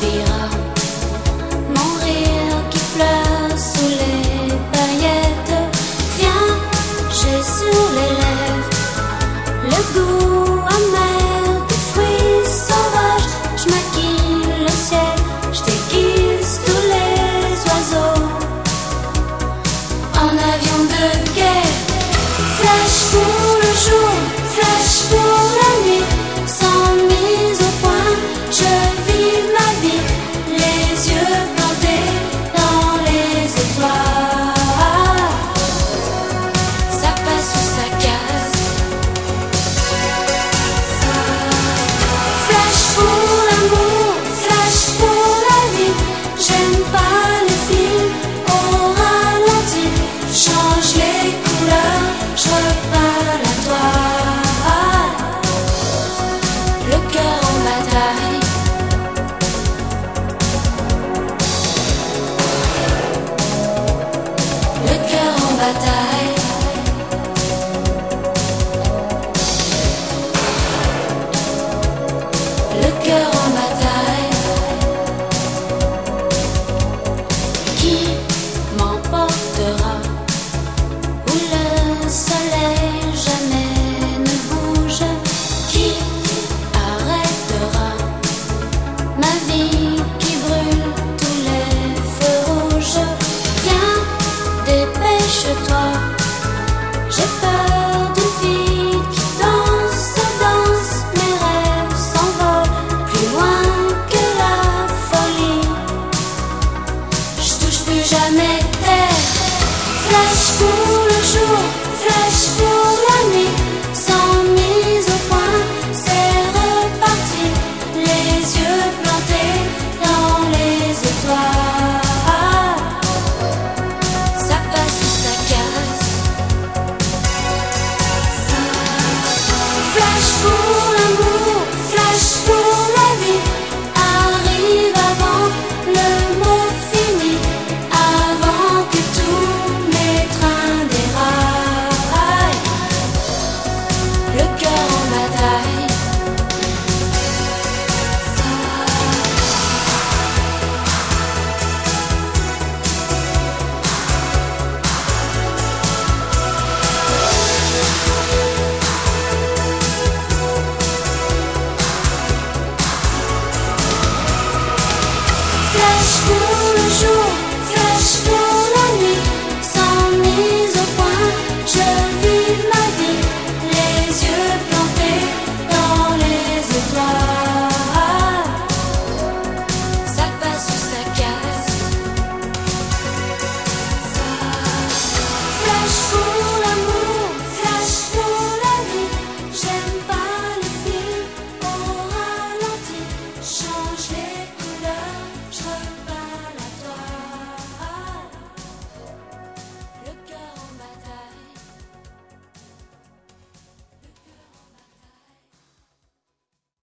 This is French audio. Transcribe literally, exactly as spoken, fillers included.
suivira mon rire qui pleure sous les paillettes. Viens, j'ai sur les lèvres le goût amer des fruits sauvages. Je maquille le ciel, je déguise tous les oiseaux. En avion de guerre, flash pour le jour, flash pour la nuit. Sans mise au point, je vis ma vie, les yeux plantés dans les étoiles. Ça passe ou ça casse. Flash pour l'amour, flash pour la vie. J'aime pas les films au ralenti. Change les couleurs, je repars la toile. Le cœur en bataille. Le cœur en bataille. Le cœur en bataille. Qui m'emportera où le soleil jamais ne bouge? Qui arrêtera ma vie qui brûle tous les feux rouges? Viens, dépêche-toi, j'ai peur d'une vie qui danse, danse. Mes rêves s'envolent plus loin que la folie. Je touche plus jamais terre. Flash pour le jour, flash pour la nuit. Sans mise au point, c'est reparti. Les yeux plantés dans les étoiles. Ça passe ou ça casse. Flash pour l'amour, flash pour la vie. Arrive avant le mot fini, avant que tous mes trains déraillent. Le cœur en bataille. Flash pour